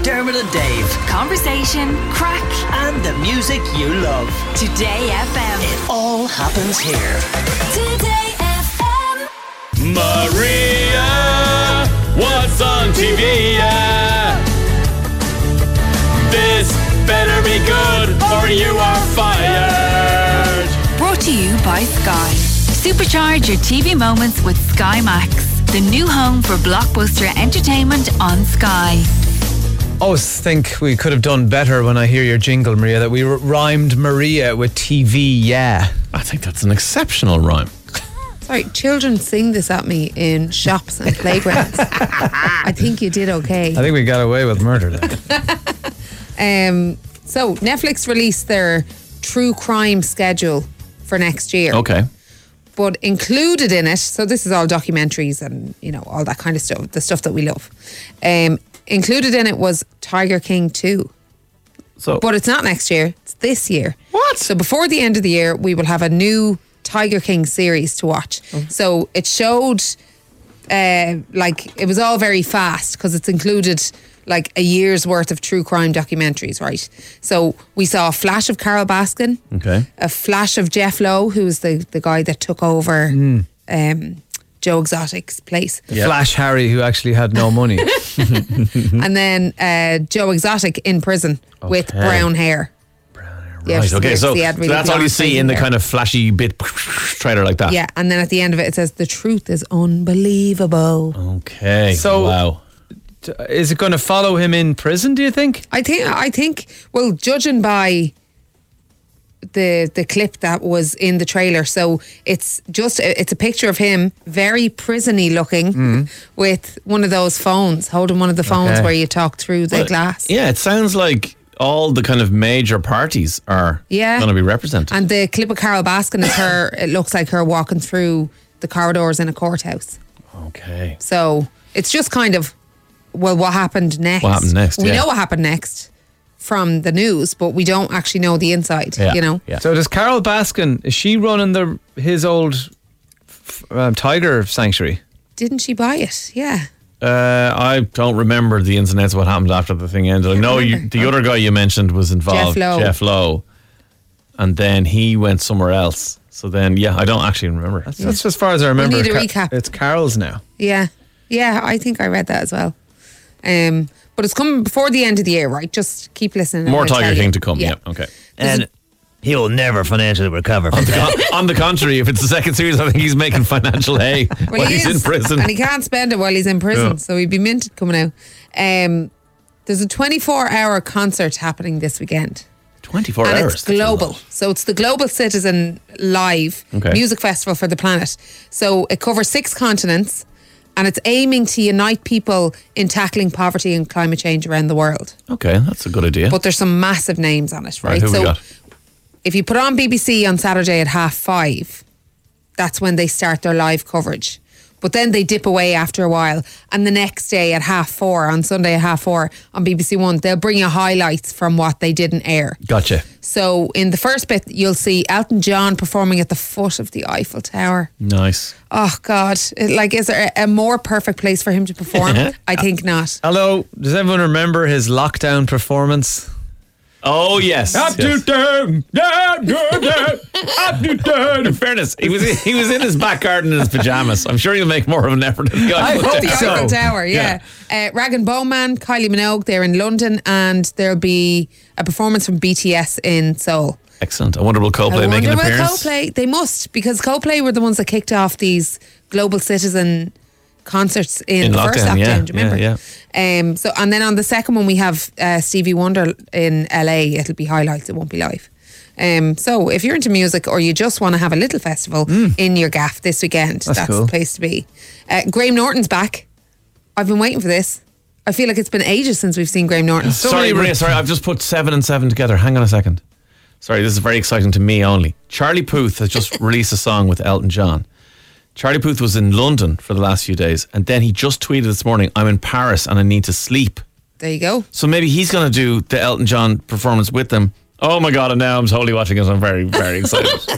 Dermot and Dave. Conversation, crack, And the music you love. Today FM. It all happens here. Today FM. Maria, what's on TV? This better be good or you are fired. Brought to you by Sky. Supercharge your TV moments with Sky Max, the new home for blockbuster entertainment on Sky. I always think we could have done better when I hear your jingle, Maria, that we rhymed Maria with TV, yeah. I think that's an exceptional rhyme. Sorry, children sing this at me in shops and playgrounds. I think you did okay. I think we got away with murder there. So Netflix released their true crime schedule for next year. Okay. But included in it, so this is all documentaries and, you know, all that kind of stuff, the stuff that we love. Included in it was Tiger King 2. So, But it's not next year, it's this year. What? So before the end of the year, we will have a new Tiger King series to watch. So it showed, it was all very fast because it's included like a year's worth of true crime documentaries, right? So we saw a flash of Carol Baskin, okay. a flash of Jeff Lowe, who's the guy that took over Joe Exotic's place. Flash Harry, who actually had no money. And then Joe Exotic in prison with brown hair. Yeah, Right, okay, so he had really that's all you blonde see in the hair. kind of flashy bit trailer like that. Yeah, and then at the end of it says the truth is unbelievable. Okay. So- wow. Is it going to follow him in prison, do you think? I think well, judging by the clip that was in the trailer, so it's a picture of him very prison-y looking with one of those phones, holding one of the phones Okay. where you talk through the glass. Yeah, it sounds like all the kind of major parties are going to be represented. And the clip of Carol Baskin is her, it looks like her walking through the corridors in a courthouse. Okay. So it's just kind of, well, what happened next? What happened next, We yeah. know what happened next from the news, but we don't actually know the inside, Yeah. you know? Yeah. So does Carol Baskin, is she running his old tiger sanctuary? Didn't she buy it? Yeah. I don't remember the ins and outs of what happened after the thing ended. I know the other guy you mentioned was involved, Jeff Lowe. and then he went somewhere else. So then, yeah, I don't actually remember. That's as far as I remember. need a recap. It's Carol's now. Yeah. Yeah, I think I read that as well. But it's coming before the end of the year, right? Just keep listening. More and I'll Tiger tell King you. to come. Yeah. Yeah. Okay. And he will never financially recover from that. On the contrary, if it's the second series, I think he's making financial hay Well, while he he's in is, prison. and he can't spend it while he's in prison, Yeah. so he'd be minted coming out. There's a 24-hour concert happening this weekend. 24 And hours. it's global. So it's the Global Citizen Live Okay. Music Festival for the planet. So it covers 6 continents and it's aiming to unite people in tackling poverty and climate change around the world. Okay, that's a good idea. But there's some massive names on it, right? Who we So got? if you put on BBC on Saturday at 5:30, that's when they start their live coverage. But then they dip away after a while. And the next day at 4:30, on Sunday at 4:30 on BBC One, they'll bring you highlights from what they didn't air. Gotcha. So in the first bit, you'll see Elton John performing at the foot of the Eiffel Tower. Nice. Oh, God. Is there a more perfect place for him to perform? I think not. Hello, does everyone remember his lockdown performance? Oh, yes. Up to yes. down, down, down, up to down. In fairness, he was in his back garden in his pajamas. I'm sure he'll make more of an effort than the I Eiffel hope The Tower. so. Eiffel Tower, yeah. Rag and Bone Man, Kylie Minogue, they're in London, and there'll be a performance from BTS in Seoul. Excellent. I wonder will Coldplay make an appearance? Coldplay, they must, because Coldplay were the ones that kicked off these Global Citizen concerts in the first lockdown, lockdown. yeah, Do you remember? yeah, So, and then on the second one we have Stevie Wonder in LA. It'll be highlights. It won't be live. So if you're into music or you just want to have a little festival in your gaff this weekend, that's cool. the place to be. Graham Norton's back. I've been waiting for this. I feel like it's been ages since we've seen Graham Norton. Sorry, Maria, sorry. I've just put 7 and 7 together. Hang on a second. Sorry, this is very exciting to me only. Charlie Puth has just released a song with Elton John. Charlie Puth was in London for the last few days, and then he just tweeted this morning, I'm in Paris and I need to sleep. There you go. So maybe he's going to do the Elton John performance with them. Oh my God, and now I'm totally watching it. I'm very, very excited.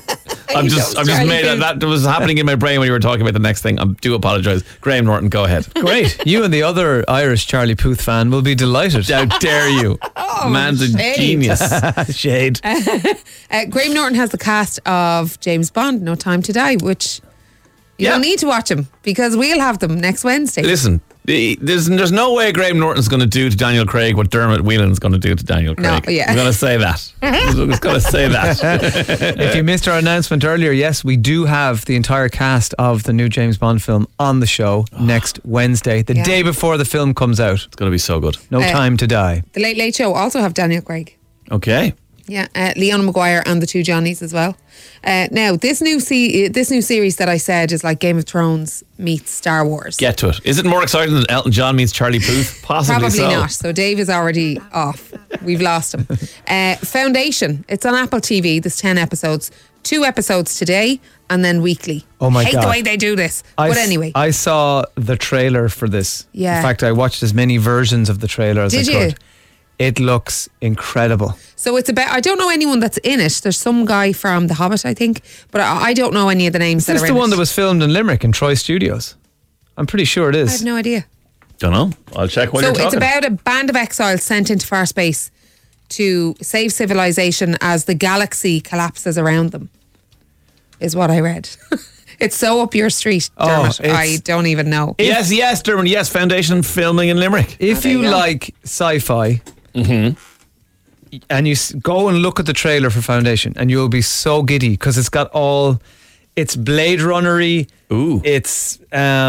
I'm just made that was happening in my brain when you were talking about the next thing. I do apologise. Graham Norton, go ahead. Great. You and the other Irish Charlie Puth fan will be delighted. How dare you? Man's a shade. genius. Shade. Graham Norton has the cast of James Bond, No Time to Die, which you don't need to watch them because we'll have them next Wednesday. Listen, there's no way Graham Norton's going to do to Daniel Craig what Dermot Whelan's going to do to Daniel Craig. No, yeah. I'm going to say that. I'm going to say that. If you missed our announcement earlier, yes, we do have the entire cast of the new James Bond film on the show next Wednesday, the day before the film comes out. It's going to be so good. No Time to Die. The Late Late Show also have Daniel Craig. Okay. Yeah, Leona Maguire and the two Johnnies as well. Now, this new series that I said is like Game of Thrones meets Star Wars. Get to it. Is it more exciting than Elton John meets Charlie Puth? Possibly Probably so. not. So Dave is already off. We've lost him. Foundation. It's on Apple TV. There's 10 episodes. 2 episodes today and then weekly. Oh my Hate God. the way they do this. But anyway. I saw the trailer for this. Yeah. In fact, I watched as many versions of the trailer as Did I you? could. It looks incredible. So it's about, I don't know anyone that's in it. There's some guy from The Hobbit, I think, but I don't know any of the names Is that this are the in one it. that was filmed in Limerick in Troy Studios? I'm pretty sure it I is. have no idea. Don't know. I'll check while So you're talking. it's about a band of exiles sent into far space to save civilization as the galaxy collapses around them, is what I read. It's so up your street, Dermot. I don't even know. Yes, Dermot. Yes, Foundation filming in Limerick. If there you you go. like sci-fi and you go and look at the trailer for Foundation and you'll be so giddy because it's got it's Blade Runner-y. Ooh. It's Star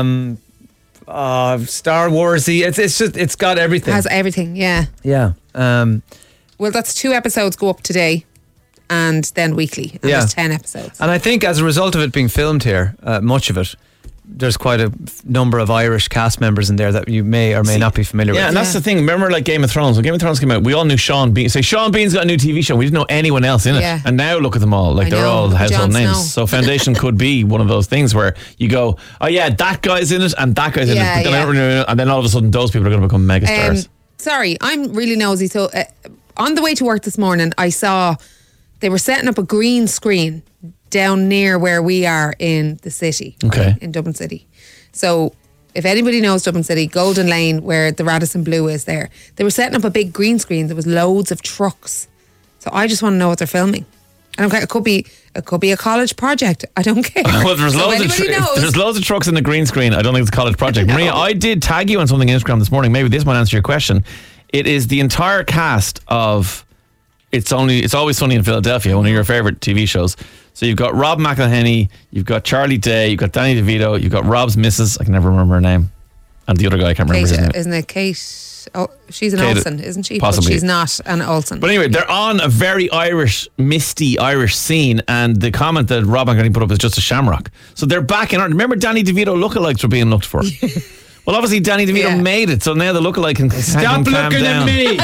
Wars-y. It's got everything. Has everything, yeah. Yeah. Well, that's 2 episodes go up today and then weekly. And Yeah. there's 10 episodes. And I think as a result of it being filmed here, much of it, there's quite a number of Irish cast members in there that you may or may not be familiar Yeah, with. and that's the thing. Remember, like Game of Thrones. When Game of Thrones came out, we all knew Sean Bean. Say Sean Bean's got a new TV show. We didn't know anyone else in it. Yeah. And now look at them all. Like I they're know, all look at household Jon names. Snow. So Foundation could be one of those things where you go, oh yeah, that guy's in it and that guy's in it. Yeah, But then I yeah. don't really know, and then all of a sudden those people are going to become megastars. Sorry, I'm really nosy. So on the way to work this morning, I saw they were setting up a green screen down near where we are in the city. Okay. Right, in Dublin City. So if anybody knows Dublin City, Golden Lane, where the Radisson Blue is there, they were setting up a big green screen. There was loads of trucks. So I just want to know what they're filming. I don't care. It could be a college project. I don't care. Well, there's So loads of anybody knows. there's loads of trucks in the green screen. I don't think it's a college project. Maria, I did tag you on something on Instagram this morning. Maybe this might answer your question. It is the entire cast of It's Always Sunny in Philadelphia, one of your favorite TV shows. So you've got Rob McElhenney, you've got Charlie Day, you've got Danny DeVito, you've got Rob's missus, I can never remember her name, and the other guy I can't remember his name. Isn't it Kate? Oh, she's an Kate, Olsen, isn't she? possibly. But she's not an Olsen. But anyway, they're on a very misty Irish scene, and the comment that Rob McElhenney put up is just a shamrock. So they're back in. Remember, Danny DeVito lookalikes were being looked for. Well, obviously Danny DeVito Yeah. made it, so now the lookalike can Stop calm looking down. at me.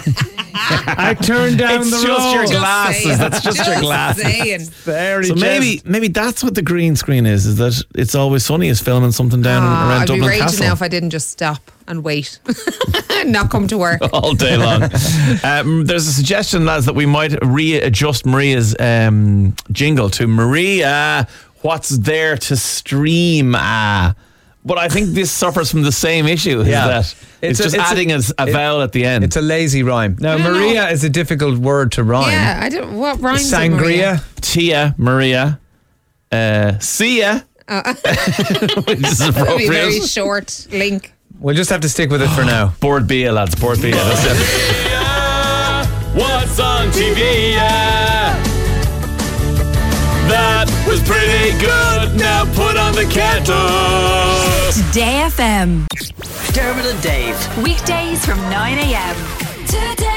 I turned down It's the just your road. glasses. saying. That's just your glasses. Saying. Very So just- maybe that's what the green screen is that It's Always Sunny is filming something down around I'd be Dublin raging Castle now if I didn't just stop and wait, not come to work. all day long. There's a suggestion, lads, that we might readjust Maria's jingle to Maria, what's there to stream? But I think this suffers from the same issue. Yeah. That it's just adding a vowel at the end. It's a lazy rhyme. Now, don't Maria know. is a difficult word to rhyme. Yeah, I don't. What rhymes with Maria? Sangria. Tia, Maria, see ya. Which is That'd be a very appropriate. short link. We'll just have to stick with it for now. Board Bia, lads. Board Bia. That's it. What's on TV? That was pretty good. Now put on the kettle. Today FM. Dermot and Dave. Weekdays from 9 a.m. Today